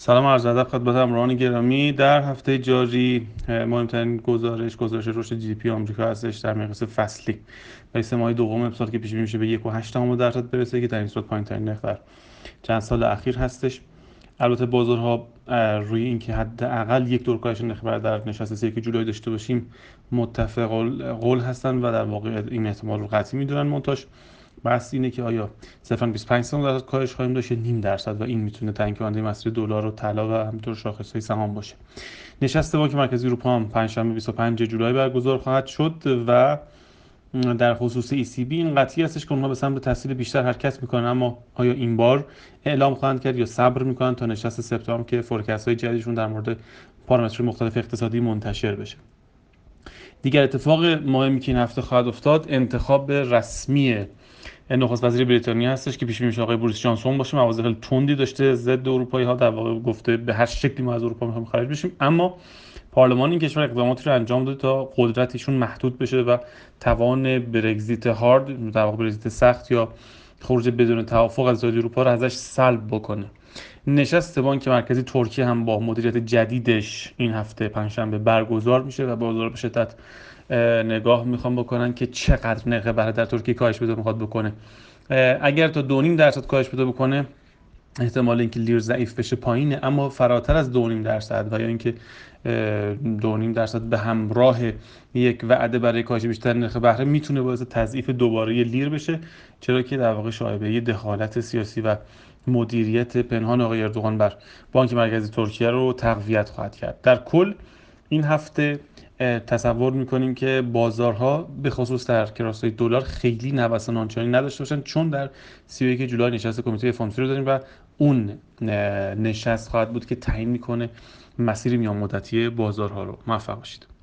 سلام عرض ادب خدمت همراهان گرامی. در هفته جاری مهمترین گزارش رشد جی دی پی آمریکا هستش در مقیاس فصلی و سه ماه دوم امسال که پیش بینی میشه به 1.8% برسه که در این صورت پایین‌ترین نرخ در چند سال اخیر هستش. البته بازارها روی اینکه حداقل یک دور کاهش نرخ در نشست 3 جولای داشته باشیم متفق قول هستن و در واقع این احتمال رو قطعی میدونن. منتاش بحث اینه که آیا صرفاً 25% کاهش خواهیم داشت یا نیم درصد و این میتونه تعیین کننده مسیر دلار و طلا و همینطور شاخص‌های سهام باشه. نشست بانک مرکزی اروپا هم پنجشنبه 25 جولای برگزار خواهد شد و در خصوص ECB این قطعی هستش که اونها به سمت تسهیل بیشتر حرکت میکنن، اما آیا این بار اعلام خواهند کرد یا صبر میکنن تا نشست سپتامبر که فورکست های جدیدشون در مورد پارامترهای مختلف اقتصادی منتشر بشه. دیگر اتفاق مهمی که این هفته خواهد افتاد انتخاب رسمی نخست وزیر بریتانیا هستش که پیش بینی میشه آقای بوریس جانسون باشه. مواضع خیلی تندی داشته ضد اروپایی ها، در واقع گفته به هر شکلی ما از اروپا میخوایم خارج بشیم، اما پارلمان این کشور اقداماتی رو انجام داده تا قدرتشون محدود بشه و توان برگزیت هارد، در واقع برگزیت سخت یا خروج بدون توافق از اتحادیه اروپا رو ازش سلب بکنه. نشست بانک مرکزی ترکیه هم با مدیریت جدیدش این هفته پنجشنبه برگزار میشه و بازار به شدت نگاه میخوام بکنن که چقدر نرخ بهره در ترکیه کاهش پیدا میخواد بکنه. اگر تا 2.5% کاهش پیدا بکنه احتمال اینکه لیر ضعیف بشه پایینه، اما فراتر از 2.5% و یا اینکه 2.5% به همراه یک وعده برای کاهش بیشتر نرخ بهره میتونه باعث تضعیف دوباره لیر بشه، چرا که در واقع شایبه دخالت سیاسی و مدیریت پنهان آقای اردوغان بر بانک مرکزی ترکیه رو تقویت خواهد کرد. در کل این هفته تصور میکنیم که بازارها به خصوص در کلاس‌های دلار خیلی نوسان آنچنانی نداشته باشن، چون در 31 جولای نشست کمیته FOMC رو داریم و اون نشست خواهد بود که تعیین میکنه مسیر میان مدتی بازارها رو. موفق باشید.